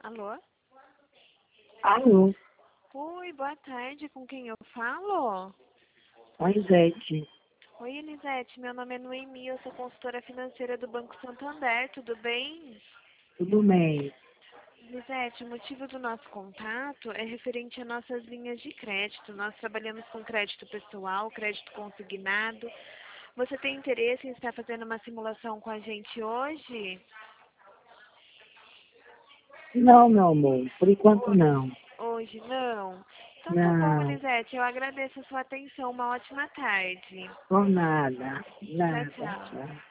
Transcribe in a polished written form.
Alô? Alô, Oi, boa tarde. Com quem eu falo? oi, Zete. Oi, Elisete. Meu nome é Noemi. Eu sou consultora financeira do Banco Santander. Tudo bem? Tudo bem? Elisete, o motivo do nosso contato é referente a nossas linhas de crédito. Nós trabalhamos com crédito pessoal, crédito consignado. Você tem interesse em estar fazendo uma simulação com a gente hoje? Não, meu amor, por enquanto não. Hoje não? Então tá bom, Não, Elisete. Eu agradeço a sua atenção. Uma ótima tarde. por nada, Tchau, nada, tchau. tchau.